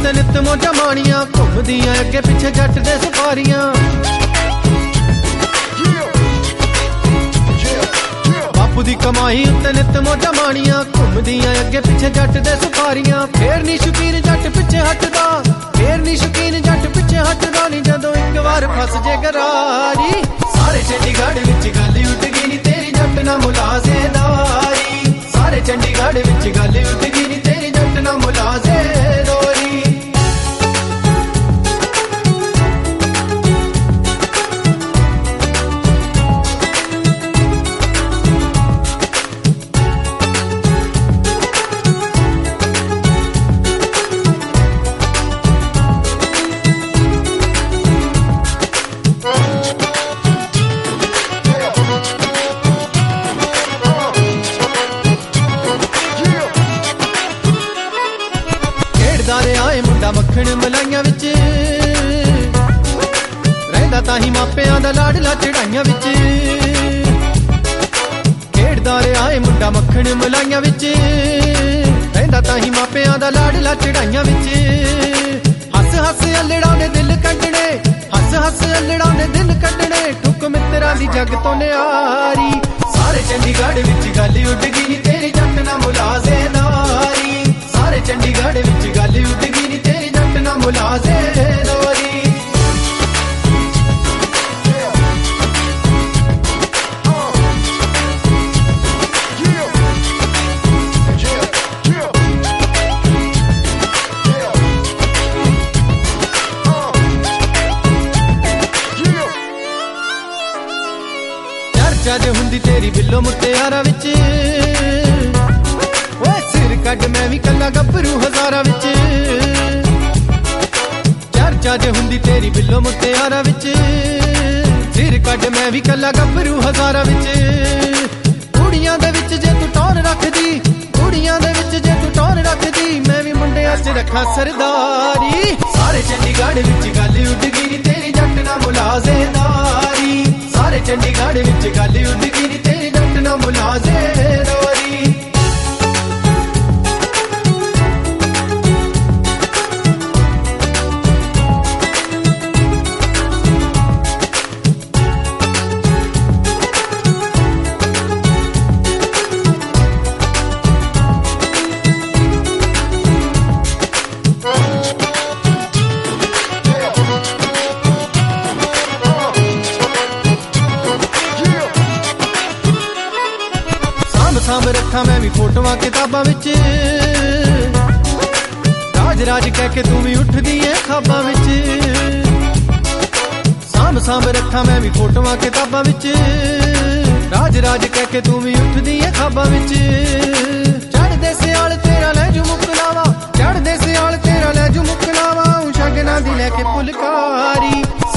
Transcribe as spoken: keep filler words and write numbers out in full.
उत्ते नित मौजा माणियां घुमदियां अगे पिछे जट दे सफारियां। बापू दी कमाई उत्ते नित मौजा माणियां घुमदियां अगे पिछे जट दे सफारियां। फेर नी शौकीन जट पिछे हटदा, फेर नी शौकीन जट पिछे हटदा नी जदों एक बार फस जे गरारी। सारे चंडीगढ़ विच गल उठ गई नी तेरी जट ना मुलाजेदारी। सारे चंडीगढ़ विच गल उठ गई नी तेरी जट ना मुलाजेदारी। आए मुंडा मक्खण मलाइयां विच रहिंदा ताही मापियां दा लाडला चढ़ाइयां विच। खेड़दा रिहा आए मुंडा मक्खण मलाइयां विच रहिंदा ताही मापियां दा लाडला चढ़ाइयां विच। हस हस अल्लड़ां ने दिल कड्डणे, हस हस अल्लड़ां ने दिल कड्डणे ठुक मित्तरां दी जग तो न्यारी। सारे चंडीगढ़ विच गल उड गई नी तेरी जट ना मुलाजेदारी। सारे चंडीगढ़ विच गल उड गई नी तेरी जट ना मुलाजेदारी। चर्चा जो हुंदी तेरी बिल्लो मुटियारा विच, सिर कड मैं भी कला गभरू हजारा विच। चर्चा जो हुंदी तेरी बिल्लो मुटियारा विच, सिर कड मैं भी कला गभरू हजारा विच। कुड़ियां दे विच जे तू टौन रखदी, कुड़ियां दे विच जे तू टौन रखदी मैं भी मुंडियां च रखा सरदारी। सारे चंडीगढ़ विच गल उड गई नी तेरी जट ना मुलाजेदारी। सारे चंडीगढ़ विच गल उड गई नी तेरी जट ना मुलाजेदारी। साम रखा मैं भी फोटोआं किताबां विच, राज राज कह के तू भी उठदी है ख्वाबां विच। साम साम रखा मैं भी फोटोआं किताबां विच, राज राज कह के तू भी उठदी है ख्वाबां विच। चढ़दे सियाल तेरा लै जू मुकलावा, चढ़दे सियाल तेरा लै जू मुकलावा शगना दी लैके फुलकारी।